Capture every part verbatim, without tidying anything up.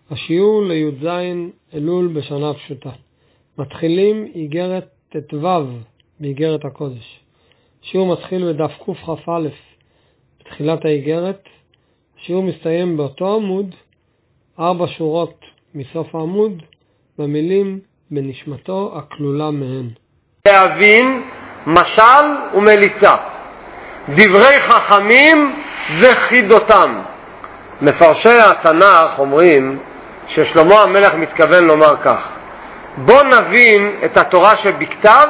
השיעור לי"ז אלול בשנה פשוטה. מתחילים איגרת ט"ו באיגרת הקודש. השיעור מתחיל בדף קכ"א בתחילת האיגרת. השיעור מסתיים באותו עמוד, ארבע שורות מסוף העמוד, במילים בנשמתו הכלולה מהן. להבין משל ומליצה, דברי חכמים וחידותם. מפרשי התנ"ך אומרים ששלמה המלך מתכוון לומר כך: בוא נבין את התורה שבכתב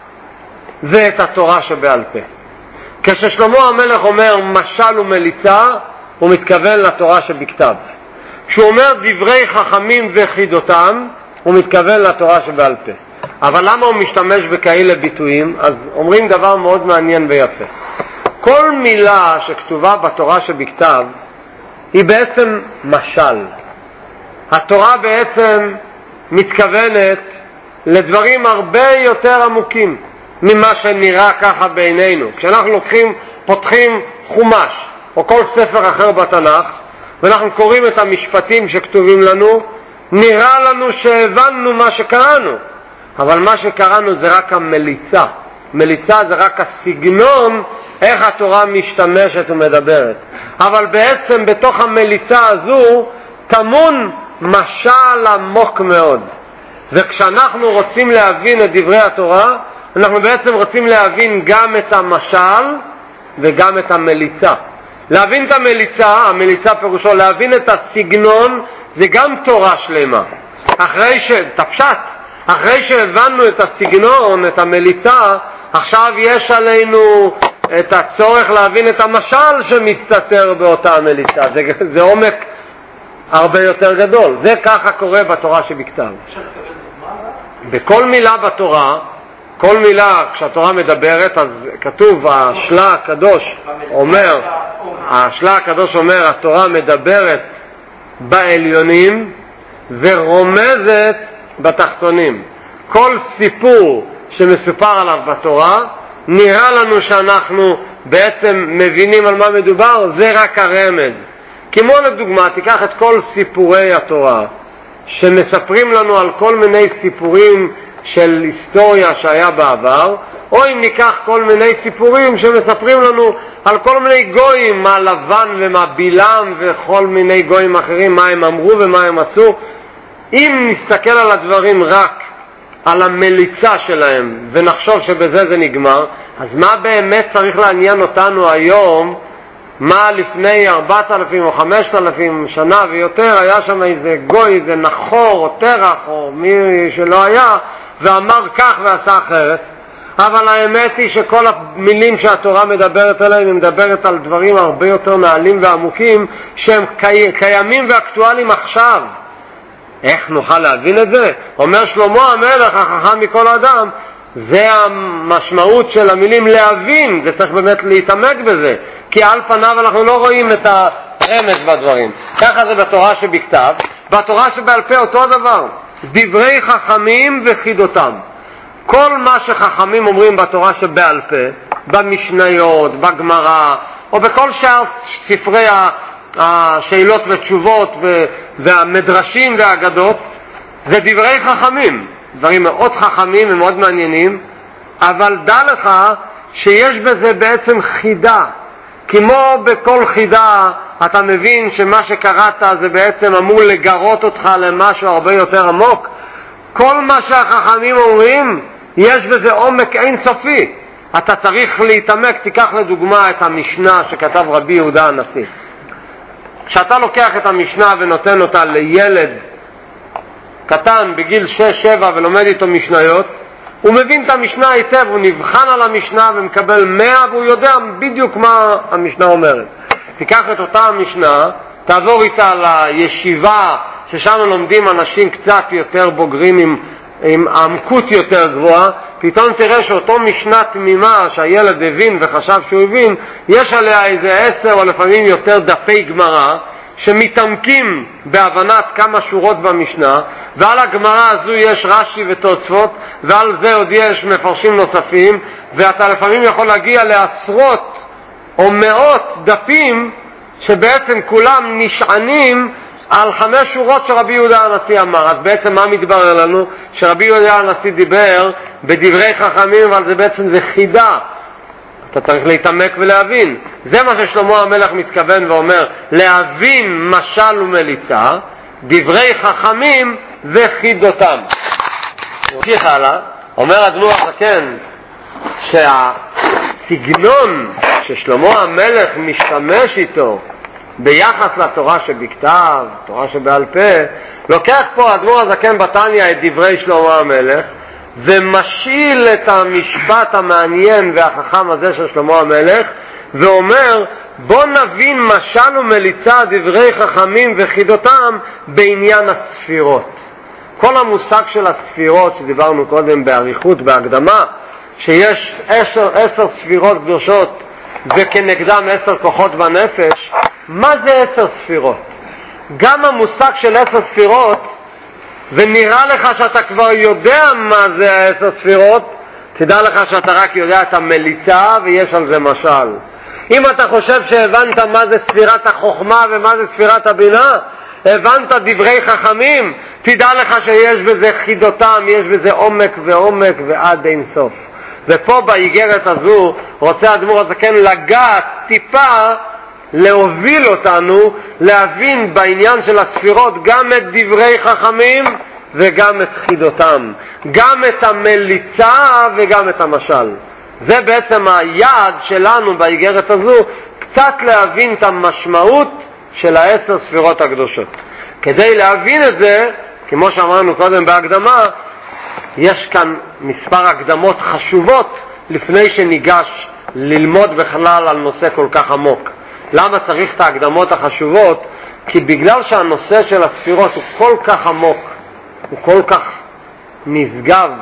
ואת התורה שבעל פה. כששלמה המלך אומר משל ומליצה, הוא מתכוון לתורה שבכתב. כשהוא אומר דברי חכמים וחידותם, הוא מתכוון לתורה שבעל פה. אבל למה הוא משתמש בכאלה ביטויים? אז אומרים דבר מאוד מעניין ויפה. כל מילה שכתובה בתורה שבכתב היא בעצם משל. התורה בעצם מתכוונת לדברים הרבה יותר עמוקים ממה שנראה ככה בעינינו. כשאנחנו לוקחים, פותחים חומש או כל ספר אחר בתנ"ך ואנחנו קוראים את המשפטים שכתובים לנו, נראה לנו שהבנו מה שקראנו, אבל מה שקראנו זה רק המליצה. מליצה זה רק הסגנון איך התורה משתמשת ומדברת, אבל בעצם בתוך המליצה הזו טמון משל עמוק מאוד. וכשאנחנו רוצים להבין את דברי התורה, אנחנו בעצם רוצים להבין גם את המשל וגם את המליצה. להבין את המליצה, המליצה פירושו להבין את הסגנון, זה גם תורה שלמה. אחרי ש... תפשט, אחרי שהבנו את הסגנון, את המליצה, עכשיו יש עלינו את הצורך להבין את המשל שמסתתר באותה המליצה. זה, זה עומק הרבה יותר גדול. זה ככה קורה בתורה שבכתב. בכל מילה בתורה, כל מילה כשהתורה מדברת, אז כתוב, השלה הקדוש אומר, השלה הקדוש אומר, התורה מדברת בעליונים ורומזת בתחתונים. כל סיפור שמסופר עליו בתורה, נראה לנו שאנחנו בעצם מבינים על מה מדובר, זה רק הרמז. כמו לדוגמה, תיקח את כל סיפורי התורה שמספרים לנו על כל מיני סיפורים של היסטוריה שהיה בעבר, או אם ניקח כל מיני סיפורים שמספרים לנו על כל מיני גויים, מה לבן ומה בלעם וכל מיני גויים אחרים, מה הם אמרו ומה הם עשו. אם נסתכל על הדברים רק על המליצה שלהם ונחשוב שבזה זה נגמר, אז מה באמת צריך לעניין אותנו היום? מה לפני ארבעת אלפים או חמשת אלפים שנה ויותר היה שם איזה גוי, איזה נחור או תרח או מי שלא היה, ואמר כך ועשה אחרת. אבל האמת היא שכל המילים שהתורה מדברת עליהם, היא מדברת על דברים הרבה יותר נעלים ועמוקים שהם קיימים ואקטואליים עכשיו. איך נוכל להבין את זה? אומר שלמה המלך החכם מכל אדם, זה המשמעות של המילים להבין, זה צריך באמת להתעמק בזה, כי על פניו אנחנו לא רואים את הרמז בדברים. ככה זה בתורה שבכתב. בתורה שבעל פה אותו דבר, דברי חכמים וחידותם. כל מה שחכמים אומרים בתורה שבעל פה, במשניות, בגמרא או בכל שאר ספרי השאלות ותשובות והמדרשים והאגדות, זה דברי חכמים, דברים מאוד חכמים ומאוד מעניינים, אבל דע לך שיש בזה בעצם חידה. כמו בכל חידה אתה מבין שמה שקראת זה בעצם אמור לגרות אותך למשהו הרבה יותר עמוק. כל מה שהחכמים אומרים יש בזה עומק אינסופי. אתה צריך להתעמק. תיקח לדוגמה את המשנה שכתב רבי יהודה הנשיא. כשאתה לוקח את המשנה ונותן אותה לילד קטן בגיל שש שבע ולומד איתו משניות, הוא מבין את המשנה היטב, הוא נבחן על המשנה ומקבל מאה והוא יודע בדיוק מה המשנה אומרת. תיקח את אותה המשנה, תעבור איתה לישיבה ששם לומדים אנשים קצת יותר בוגרים עם, עם עמקות יותר גבוהה, פתאום תראה שאותו משנה תמימה שהילד הבין וחשב שהוא הבין, יש עליה איזה עשר או לפעמים יותר דפי גמרא שמתעמקים בהבנת כמה שורות במשנה, ועל הגמרא הזו יש רש"י ותוספות, ועל זה עוד יש מפרשים נוספים, ואתה לפעמים יכול להגיע לעשרות או מאות דפים שבעצם כולם נשענים על חמש שורות שרבי יהודה הנשיא אמר. אז בעצם מה מתברר לנו? שרבי יהודה הנשיא דיבר בדברי חכמים, אבל זה בעצם זה חידה. אתה צריך להתעמק ולהבין. זה מה ששלמה המלך מתכוון ואומר, להבין משל ומליצה, דברי חכמים וחידותם. נמשיך הלאה. אומר אדמו"ר הזקן שהסגנון ששלמה המלך משתמש איתו ביחס לתורה שבכתב, תורה שבעל פה, לוקח פה אדמו"ר הזקן בתניא את דברי שלמה המלך ומשאיל את המשפט המעניין והחכם הזה של שלמה המלך ואומר, בוא נבין משל ומליצה דברי חכמים וחידותם בעניין הספירות. כל המושג של הספירות שדיברנו קודם באריכות, בהקדמה, שיש עשר, עשר ספירות קדושות וכנגדם עשר כוחות בנפש, מה זה עשר ספירות? גם המושג של עשר ספירות, ונראה לך שאתה כבר יודע מה זה העשר ספירות, תדע לך שאתה רק יודע את המליצה ויש על זה משל. אם אתה חושב שהבנת מה זה ספירת החוכמה ומה זה ספירת הבינה, הבנת דברי חכמים, תדע לך שיש בזה חידותם, יש בזה עומק ועומק ועד אין סוף. ופה באיגרת הזו רוצה אדמו"ר הזקן לגעת טיפה, להוביל אותנו להבין בעניין של הספירות גם את דברי חכמים וגם את חידותם, גם את המליצה וגם את המשל. זה בעצם היעד שלנו באיגרת הזו, קצת להבין את המשמעות של העשר ספירות הקדושות. כדי להבין את זה, כמו שאמרנו קודם בהקדמה, יש כאן מספר הקדמות חשובות לפני שניגש ללמוד בכלל על נושא כל כך עמוק. למה צריך את ההקדמות החשובות? כי בגלל שהנושא של הספירות הוא כל כך עמוק, הוא כל כך נשגב,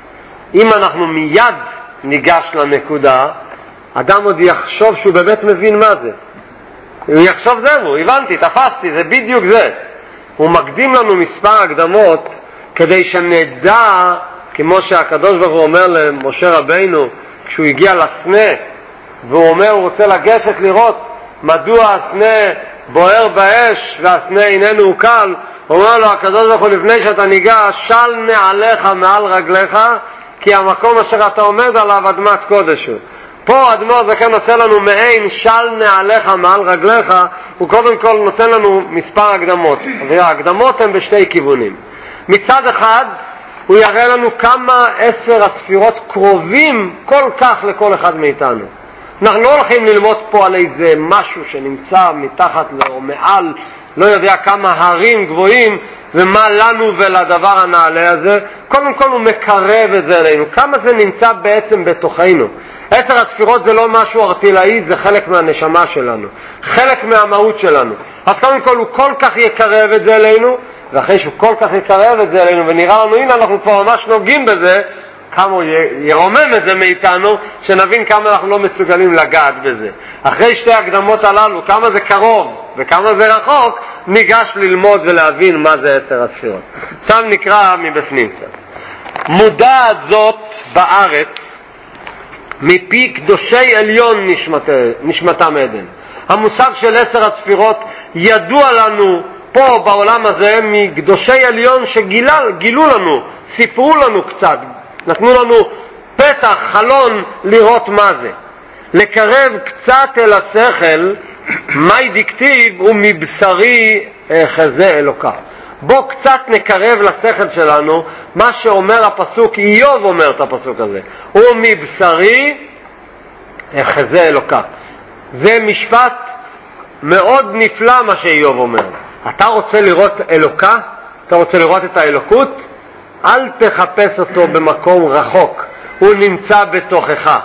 אם אנחנו מיד ניגש לנקודה, אדם עוד יחשוב שהוא באמת מבין מה זה. הוא יחשוב זהו, הבנתי, תפסתי, זה בדיוק זה. הוא מקדים לנו מספר הקדמות כדי שנדע, כמו שהקדוש ברוך הוא אומר למשה רבינו כשהוא הגיע לסנה, והוא אומר, הוא רוצה לגשת לראות מדוע הסנה בוער באש והסנה איננו קל. הוא אומר לו הקדוש ברוך הוא, לפני שאתה ניגש, של נעליך מעל רגליך, כי המקום אשר אתה עומד עליו אדמת קודש הוא. פה אדמו"ר הזקן נותן לנו מעין של נעליך מעל רגליך, הוא קודם כל נותן לנו מספר הקדמות. וההקדמות הן בשתי כיוונים. מצד אחד הוא יראה לנו כמה עשר הספירות קרובים כל כך לכל אחד מאיתנו. אנחנו לא הולכים ללמוד פה על איזה משהו שנמצא מתחת או מעל, לא יודע כמה הרים גבוהים ומה לנו ולדבר הנעלה הזה. קודם כל הוא מקרב את זה אלינו, כמה זה נמצא בעצם בתוכנו. עשר הספירות זה לא משהו ארטילאי, זה חלק מהנשמה שלנו, חלק מהמהות שלנו. אז קודם כל הוא כל כך יקרב את זה אלינו, ואחרי שהוא כל כך יקרב את זה אלינו ונראה לנו, הנה אנחנו כבר ממש נוגעים בזה, כמה הוא ירומם את זה מאיתנו, שנבין כמה אנחנו לא מסוגלים לגעת בזה. אחרי שתי הקדמות הללו, כמה זה קרוב וכמה זה רחוק, ניגש ללמוד ולהבין מה זה עשר הספירות. עכשיו נקרא מבפנים קצת. מודעת זאת בארץ מפי קדושי עליון נשמתם עדן. המושג של עשר הספירות ידוע לנו פה בעולם הזה מקדושי עליון שגילו לנו, סיפרו לנו קצת, נתנו לנו פתח, חלון לראות מה זה. לקרב קצת אל השכל, מי דכתיב ומבשרי חזה אלוקה. בוא קצת נקרב לשכל שלנו מה שאומר הפסוק, איוב אומר את הפסוק הזה, ומבשרי חזה אלוקה. זה משפט מאוד נפלא מה שאיוב אומר. אתה רוצה לראות אלוקה? אתה רוצה לראות את האלוקות? אל תחפש אותו במקום רחוק, הוא נמצא בתוכך.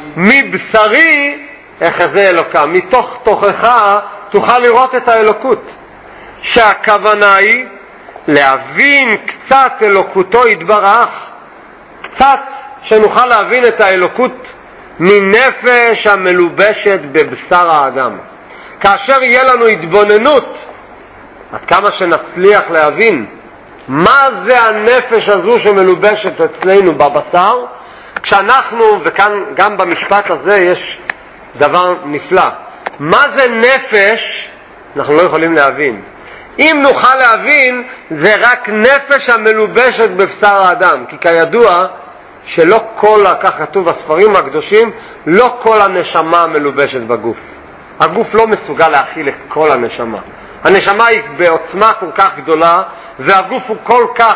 מבשרי חזה אלוקה, מתוך תוכך תוכל לראות את האלוקות. שהכוונה היא להבין קצת אלוקותו יתברך, קצת שנוכל להבין את האלוקות מנפש המלובשת בבשר האדם. כאשר יהיה לנו התבוננות, עד כמה שנצליח להבין מה זה הנפש הזו שמלובשת אצלנו בבשר, כשאנחנו, וכאן גם במשפט הזה יש דבר נפלא, מה זה נפש אנחנו לא יכולים להבין. אם נוכל להבין, זה רק נפש המלובשת בבשר האדם, כי כידוע שלא כל, כך כתוב בספרים הקדושים, לא כל הנשמה מלובשת בגוף. הגוף לא מסוגל להכיל את כל הנשמה. הנשמה היא בעוצמה כל כך גדולה, והגוף הוא כל כך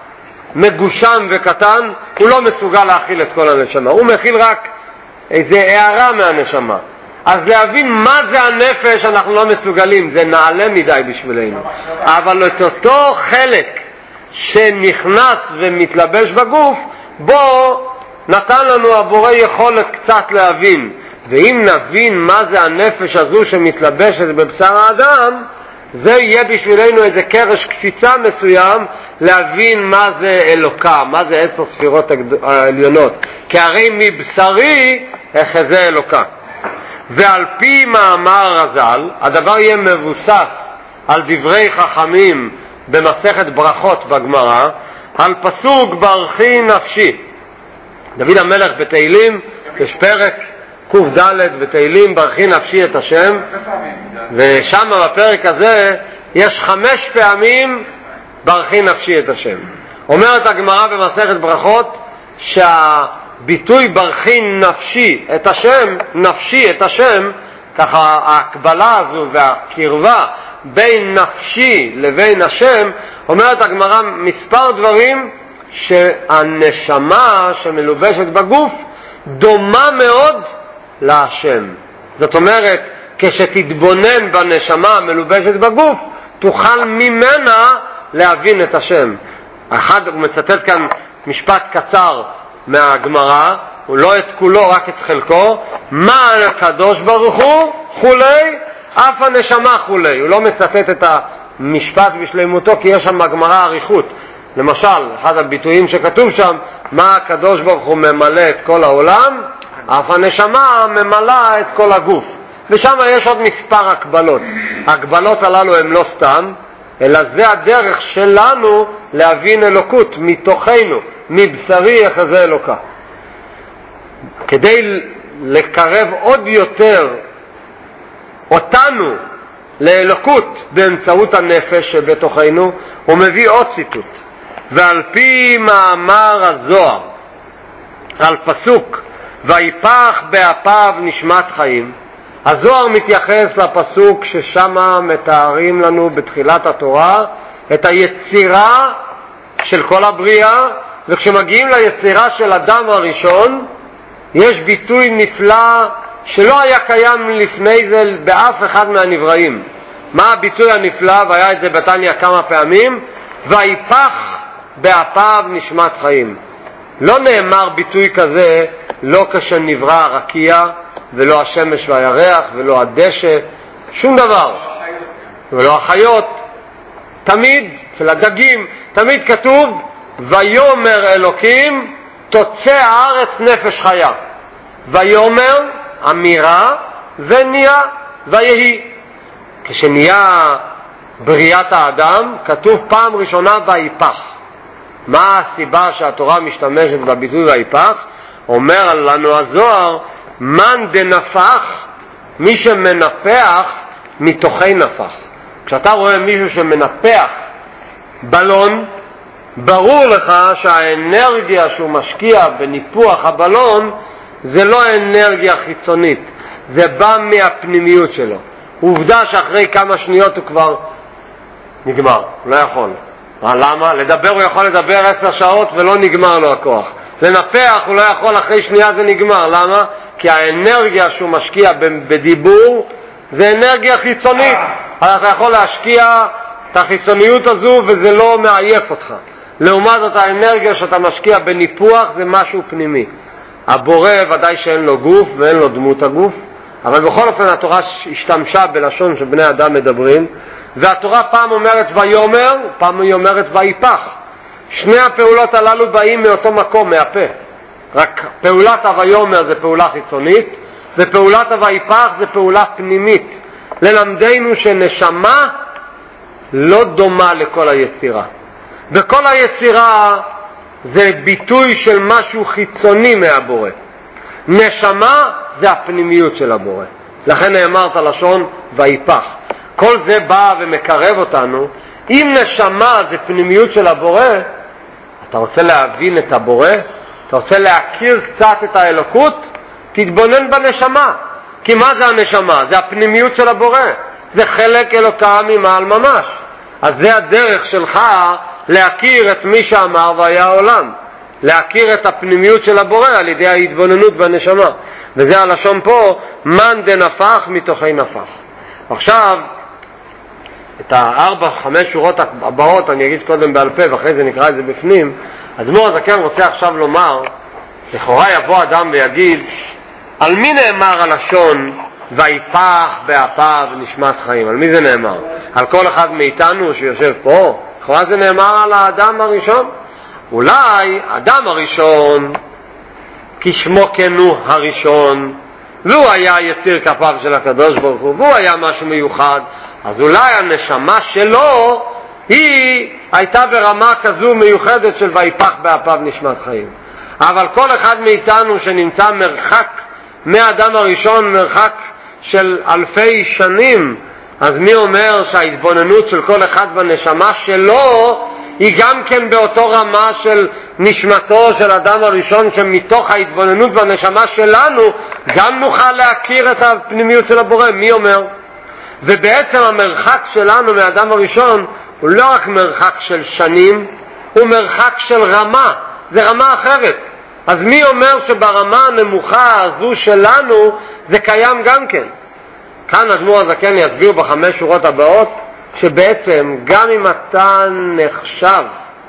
מגושם וקטן, הוא לא מסוגל להכיל את כל הנשמה. הוא מכיל רק איזו הערה מהנשמה. אז להבין מה זה הנפש אנחנו לא מסוגלים, זה נעלה מדי בשבילנו. אבל את אותו חלק שנכנס ומתלבש בגוף, בו נתן לנו הבורא יכולת קצת להבין. ואם נבין מה זה הנפש הזו שמתלבשת בבשר האדם, זה יהיה בשבילנו איזה קרש קפיצה מסוים להבין מה זה אלוקה, מה זה עשר ספירות העליונות. כי הרי מבשרי אחזה אלוקה. ועל פי מאמר רז"ל, הדבר יהיה מבוסס על דברי חכמים במסכת ברכות בגמרא, על פסוק ברכי נפשי. דוד המלך בתהילים, יש פרק ק"ד בתהילים, ברכי נפשי את השם, ושם בפרק הזה יש חמש פעמים ברכי נפשי את השם. אומרת הגמרא במסכת ברכות שהביטוי ברכי נפשי את השם, נפשי את השם, ככה ההקבלה הזו והקרבה בין נפשי לבין השם, אומרת הגמרא מספר דברים שהנשמה שמלובשת בגוף דומה מאוד להשם. זאת אומרת, כשתתבונן בנשמה המלובשת בגוף, תוכל ממנה להבין את השם. אחד, הוא מצטט כאן משפט קצר מהגמרא, הוא לא את כולו, רק את חלקו. מה הקדוש ברוך הוא חולי, אף הנשמה חולי. הוא לא מצטט את המשפט בשלמותו, כי יש שם בגמרא אריכות. למשל, אחד הביטויים שכתוב שם, מה הקדוש ברוך הוא ממלא את כל העולם, אף הנשמה ממלא את כל הגוף. ושם יש עוד מספר הקבלות. הקבלות הללו הם לא סתם, אלא זה הדרך שלנו להבין אלוקות מתוכנו, מבשרי אחזה אלוקה. כדי לקרב עוד יותר אותנו לאלוקות באמצעות הנפש שבתוכנו, הוא מביא עוד ציטוט. ועל פי מאמר הזוהר, על פסוק ויפח באפיו נשמת חיים, הזוהר מתייחס לפסוק ששמה מתארים לנו בתחילת התורה את היצירה של כל הבריאה, וכשמגיעים ליצירה של אדם הראשון יש ביטוי נפלא שלא היה קיים לפני זה באף אחד מהנבראים. מה הביטוי הנפלא? והיה את זה בתניא כמה פעמים, ויפח באפיו נשמת חיים. לא נאמר ביטוי כזה לא כשנברא הרקיע ולא השמש והירח ולא הדשא, שום דבר, ולא החיות. תמיד, אצל הדגים, תמיד כתוב ויומר אלוקים תוצא הארץ נפש חיה. ויומר אמירה ונהיה ויהי. כשנהיה בריאת האדם כתוב פעם ראשונה ויפח. מה הסיבה שהתורה משתמשת בביטוי ויפח? אומר לנו הזוהר, מן דנפח, מי שמנפח מתוכי נפח. כשאתה רואה מישהו שמנפח בלון, ברור לך שהאנרגיה שהוא משקיע בניפוח הבלון זה לא אנרגיה חיצונית, זה בא מהפנימיות שלו. עובדה שאחרי כמה שניות הוא כבר נגמר, הוא לא יכול. למה? לדבר הוא יכול לדבר עשר שעות ולא נגמר לו הכוח. לנפח הוא לא יכול, אחרי שנייה זה נגמר. למה? כי האנרגיה שהוא משקיע בדיבור זה אנרגיה חיצונית. אתה יכול להשקיע את החיצוניות הזו וזה לא מעייף אותך. לעומת זאת האנרגיה שאתה משקיע בניפוח זה משהו פנימי. הבורא ודאי שאין לו גוף ואין לו דמות הגוף, אבל בכל אופן התורה השתמשה בלשון שבני אדם מדברים, והתורה פעם אומרת ויומר, פעם היא אומרת ויפח. שני הפעולות הללו באים מאותו מקום, מהפה. רק פעולת הויומר זה פעולה חיצונית, ופעולת הויפח זה פעולה פנימית. ללמדנו שנשמה לא דומה לכל היצירה. וכל היצירה זה ביטוי של משהו חיצוני מהבורא. נשמה זה הפנימיות של הבורא. לכן נאמרת לשון ויפח. כל זה בא ומקרב אותנו. אם נשמה זה פנימיות של הבורא, אתה רוצה להבין את הבורא? אתה רוצה להכיר קצת את האלוקות? תתבונן בנשמה. כי מה זה הנשמה? זה הפנימיות של הבורא. זה חלק אלוקה ממעל ממש. אז זה הדרך שלך להכיר את מי שאמר והיה העולם. להכיר את הפנימיות של הבורא על ידי ההתבוננות בנשמה. וזה הלשון פה, מן דנפח מתוכי נפח. עכשיו, את הארבע, חמש שורות הבאות אני אגיד קודם בעל פה ואחרי זה נקרא את זה בפנים. האדמו"ר הזקן רוצה עכשיו לומר, לכאורה יבוא אדם ויגיד, על מי נאמר הלשון ויפח באפיו נשמת חיים? על מי זה נאמר? על כל אחד מאיתנו שיושב פה? לכאורה זה נאמר על האדם הראשון. אולי אדם הראשון כשמו כן הוא הראשון, והוא היה יציר כפיו של הקדוש ברוך הוא, והוא היה משהו מיוחד, אז אולי הנשמה שלו היא הייתה ברמה כזו מיוחדת של ויפח באפיו נשמת חיים. אבל כל אחד מאיתנו שנמצא מרחק מהאדם הראשון, מרחק של אלפי שנים, אז מי אומר שההתבוננות של כל אחד בנשמה שלו היא גם כן באותו רמה של נשמתו של אדם הראשון, שמתוך ההתבוננות בנשמה שלנו גם נוכל להכיר את הפנימיות של הבורא? מי אומר? ובעצם המרחק שלנו מהאדם הראשון הוא לא רק מרחק של שנים, הוא מרחק של רמה, זה רמה אחרת. אז מי אומר שברמה הנמוכה הזו שלנו זה קיים גם כן? כאן האדמו"ר הזקן יסביר בחמש שורות הבאות שבעצם גם אם אתה נחשב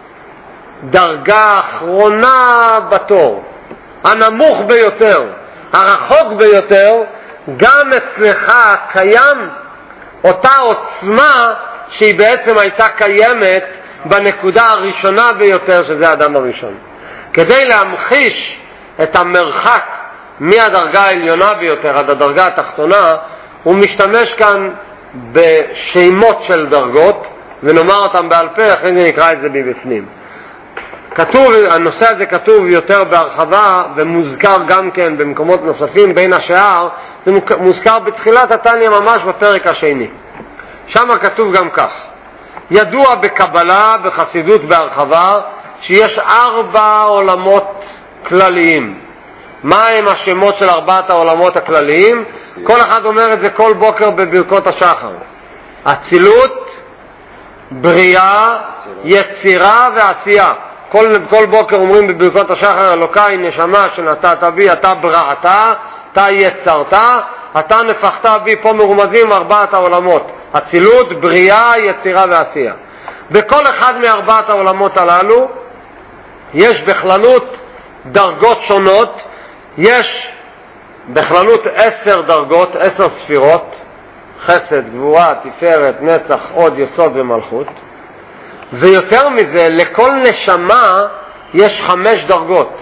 דרגה אחרונה בתור, הנמוך ביותר, הרחוק ביותר, גם אצלך קיים אותה עוצמה שהיא בעצם הייתה קיימת בנקודה הראשונה ביותר, שזה האדם הראשון. כדי להמחיש את המרחק מהדרגה העליונה ביותר עד הדרגה התחתונה, הוא משתמש כאן בשמות של דרגות, ונאמר אותם בעל פה, אחרי זה נקרא את זה מבפנים. כתוב, הנושא הזה כתוב יותר בהרחבה ומוזכר גם כן במקומות נוספים בין השאר. זה מוזכר בתחילת התניא ממש בפרק השני. שם כתוב גם כך: ידוע בקבלה, בחסידות בהרחבה, שיש ארבע עולמות כלליים. מה הם השמות של ארבעת העולמות הכלליים? כל אחד אומר את זה כל בוקר בברכות השחר: אצילות, בריאה, יצירה ועשייה. כל, כל בוקר אומרים בברכות השחר: אלוקי נשמה שנתת בי, אתה בראתה, אתה יצרת, אתה נפחת בי. פה מרומזים ארבעת העולמות: אצילות, בריאה, יצירה ועשייה. בכל אחד מארבעת העולמות הללו יש בכללות דרגות שונות. יש בכללות עשר דרגות, עשר ספירות: חסד, גבורה, תפארת, נצח, עוד, יסוד ומלכות. ויותר מזה, לכל נשמה יש חמש דרגות: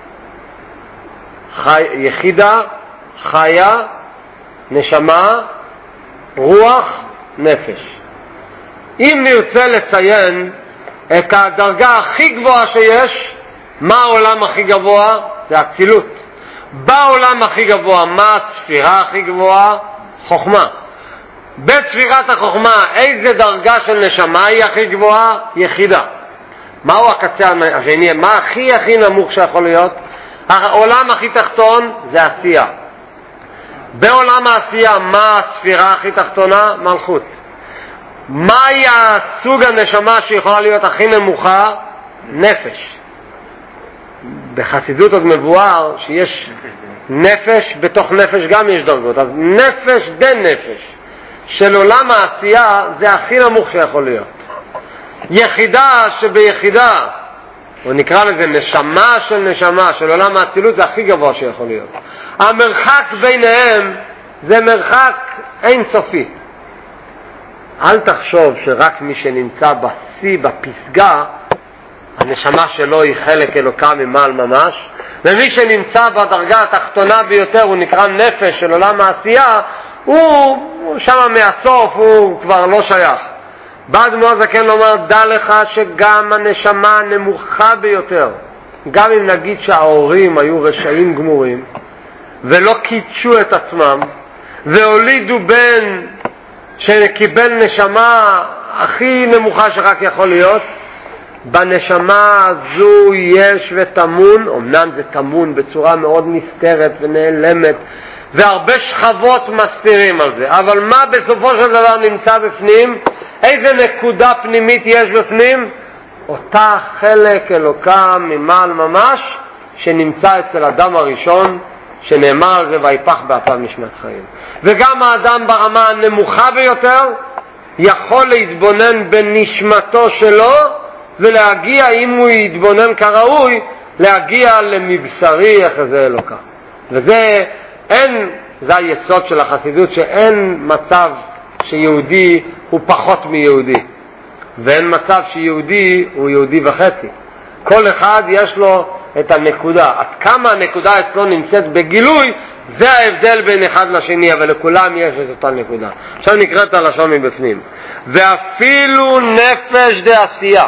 חי, יחידה, חיה, נשמה, רוח, נפש. אם נרצה לציין את הדרגה הכי גבוהה שיש, מה העולם הכי גבוה? זה אצילות. בעולם הכי גבוה, מה הספירה הכי גבוהה? חוכמה. בספירת החוכמה, איזה דרגה של נשמה היא הכי גבוהה? יחידה. מהו הקצה השני? מה הכי הכי נמוך שיכול להיות? העולם הכי תחתון זה עשייה. בעולם העשייה, מה הספירה הכי תחתונה? מלכות. מהי הסוג הנשמה שיכולה להיות הכי נמוכה? נפש. בחסידות עוד מבואר שיש נפש, בתוך נפש גם יש דרגות. אז נפש די נפש של עולם העשייה זה הכי נמוך שיכול להיות. יחידה שביחידה, או נקרא לזה נשמה של נשמה של עולם האצילות, זה הכי גבוה שיכול להיות. המרחק ביניהם זה מרחק אינסופי. אל תחשוב שרק מי שנמצא בשיא, בפסגה, הנשמה שלו היא חלק אלוקה ממעל ממש, ומי שנמצא בדרגה התחתונה ביותר, הוא נקרא נפש של עולם העשייה, הוא, הוא שם מהסוף, הוא כבר לא שייך. בא אדמו"ר הזקן לומר: דע לך שגם הנשמה הנמוכה ביותר, גם אם נגיד שההורים היו רשעים גמורים ולא קידשו את עצמם והולידו בן שקיבל נשמה הכי נמוכה שרק יכול להיות, בנשמה הזו יש וטמון, אמנם זה טמון בצורה מאוד נסתרת ונעלמת, והרבה שכבות מסתירים על זה, אבל מה בסופו של דבר נמצא בפנים? איזה נקודה פנימית יש בפנים? אותה חלק אלוקה ממעל ממש שנמצא אצל אדם הראשון, שנאמר על זה ויפח באפיו נשמת חיים. וגם האדם ברמה הנמוכה ביותר יכול להתבונן בנשמתו שלו ולהגיע, אם הוא יתבונן כראוי, להגיע למבשרי יחזה אלוקה. וזה אין, זה היסוד של החסידות, שאין מצב שיהודי הוא פחות מיהודי, ואין מצב שיהודי הוא יהודי וחצי. כל אחד יש לו את הנקודה. עד כמה הנקודה אצלו נמצאת בגילוי, זה ההבדל בין אחד לשני, אבל לכולם יש את אותה נקודה. עכשיו נקרא את הלשון מבפנים. ואפילו נפש דעשייה.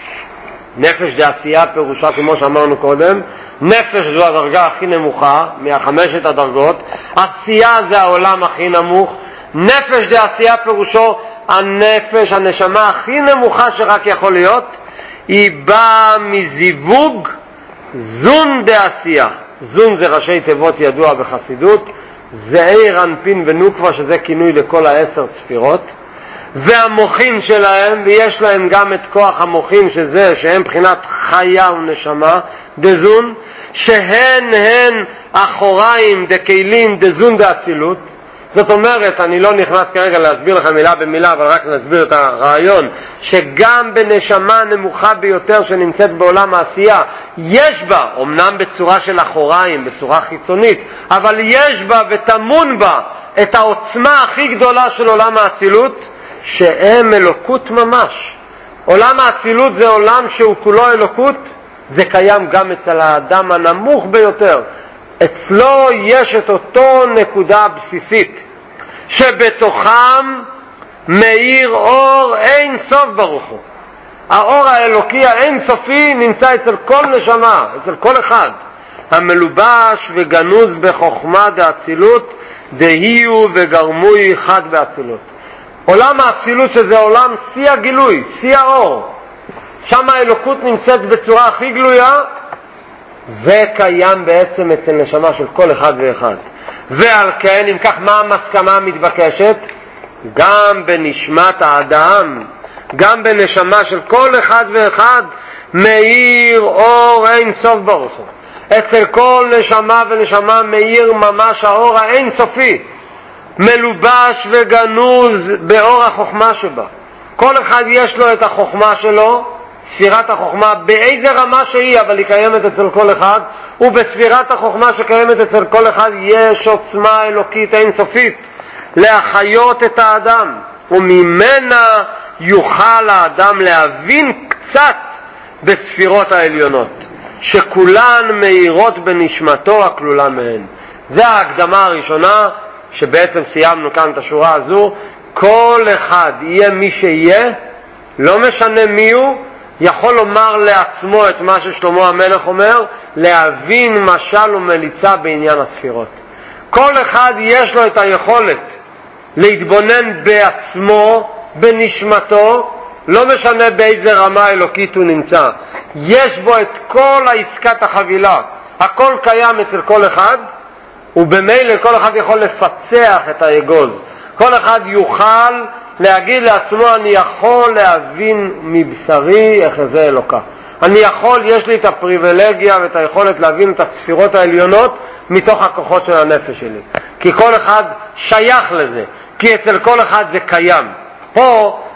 נפש דעשייה פירושה, כמו שאמרנו קודם, נפש זו הדרגה הכי נמוכה מהחמשת הדרגות, עשייה זה העולם הכי נמוך. נפש דעשייה פירושו הנפש, הנשמה הכי נמוכה שרק יכול להיות, היא באה מזיווג זון דעשייה. זון זה ראשי תיבות ידוע בחסידות, זעיר אנפין ונוקבה, שזה כינוי לכל העשר ספירות, והמוחין שלהם, ויש להם גם את כוח המוחין שזה, שהם בחינת חיה ונשמה, דזון, שהן הן אחוריים דקיילים דזון דאצילות. זאת אומרת, אני לא נכנס כרגע להסביר לך מילה במילה, אבל רק נסביר את הרעיון, שגם בנשמה נמוכה ביותר שנמצאת בעולם העשייה, יש בה, אמנם בצורה של אחוריים, בצורה חיצונית, אבל יש בה ותמון בה את העוצמה הכי גדולה של עולם האצילות, שהם אלוקות ממש. עולם האצילות זה עולם שהוא כולו אלוקות, זה קיים גם אצל האדם הנמוך ביותר. אצלו יש את אותו נקודה בסיסית, שבתוכם מאיר אור אין סוף ברוך הוא. האור האלוקי האין סופי נמצא אצל כל נשמה, אצל כל אחד, המלובש וגנוז בחוכמה דאצילות, דהיו וגרמוי חד באצילות. עולם האצילות שזה עולם שיא הגילוי, שיא האור, שם האלוקות נמצאת בצורה הכי גלויה, וקיים בעצם אצל נשמה של כל אחד ואחד. ועל כן, אם כך, מה המסקנה המתבקשת? גם בנשמת האדם, גם בנשמה של כל אחד ואחד, מאיר אור אין סוף ברוך הוא. אצל כל נשמה ונשמה מאיר ממש האור האין סופי, מלובש וגנוז באור החוכמה שבה. כל אחד יש לו את החוכמה שלו, ספירת החוכמה באיזה רמה שהיא, אבל היא קיימת אצל כל אחד, ובספירת החוכמה שקיימת אצל כל אחד יש עוצמה אלוקית אינסופית להחיות את האדם, וממנה יוכל האדם להבין קצת בספירות העליונות, שכולן מאירות בנשמתו הכלולה מהן. זה ההקדמה הראשונה שבעצם סיימנו כאן את השורה הזו. כל אחד יהיה מי שיהיה, לא משנה מי הוא, יכול לומר לעצמו את מה ששלמה המלך אומר, להבין משל ומליצה בעניין הספירות. כל אחד יש לו את היכולת להתבונן בעצמו, בנשמתו, לא משנה באיזה רמה אלוקית הוא נמצא. יש בו את כל העסקת החבילה, הכל קיים אצל כל אחד, ובמילא כל אחד יכול לפצח את האגוז. כל אחד יוכל להגיד לעצמו, אני יכול להבין מבשרי יחזה אלוקה. אני יכול, יש לי את הפריבילגיה ואת היכולת להבין את הספירות העליונות מתוך הכוחות של הנפש שלי. כי כל אחד שייך לזה, כי אצל כל אחד זה קיים. פה